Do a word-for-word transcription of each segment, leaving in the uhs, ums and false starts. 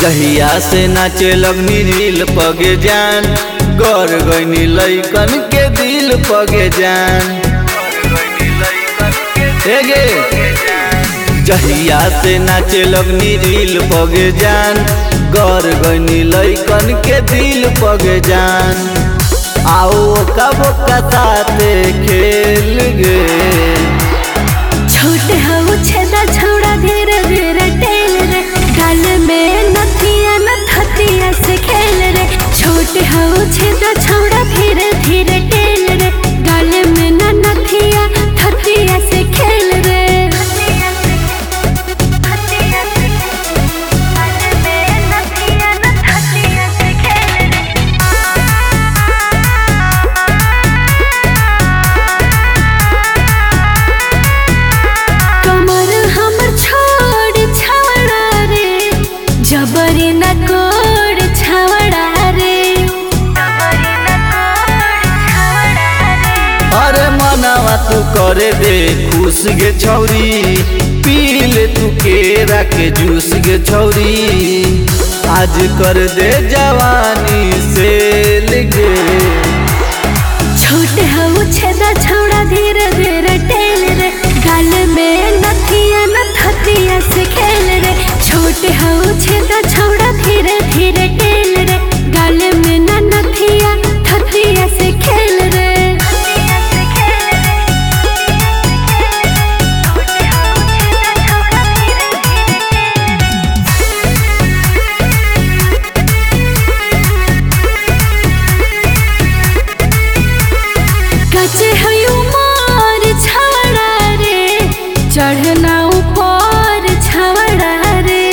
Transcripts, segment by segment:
जहिया से नाचे लगनी रील पगे जान, गौर गईनी लइकन के दिल पगे जान। गे जहिया से नाचे लगनी रील पगे जान, गौर गईनी लइकन के दिल पगे जान। आओ कब का साथे खेल गे, छोटे हऊ छेदा छौड़ा धीरे धीरे टेल रे, गाल में नथिया नथिया से खेल रे। छोटे हऊ छेदा छौड़ा धीरे धीरे टेल रे, गाल में न नथिया नथिया से खेल रे। जबरी न कोड छवड़ा रे, अरे मनावा तू करे दे खुश गे छौरी, पी ले तू केरा के जूस गे छौरी। आज कर दे जवानी से लगे, छोटे हऊ छेदा छौड़ा धीरे धीरे टेल रे, गाल में नथिया नथिया से खेल रे। छोटे हऊ छेदा छौड़ा धीरे धीरे टेल रे, गाल में न नथिया नथिया से खेल रे। कचे हयू मोर छवड़ा रे, चढ़ना ऊपर छवड़ा रे।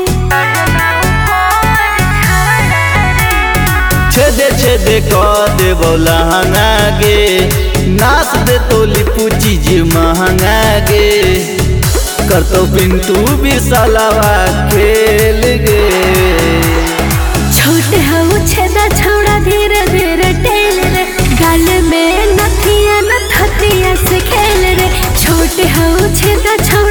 छेदे छेदे कह दे लहंगा गे, नाच दे तोली पूची जी महंगा गे। कर तो पिंटू भी सलावा खेल गे, छोटे हऊ छेदा छौड़ा धीरे धीरे टेल रे, गाल में नथिया नथिया से खेल रे। छोटे हऊ छेदा छौड़ा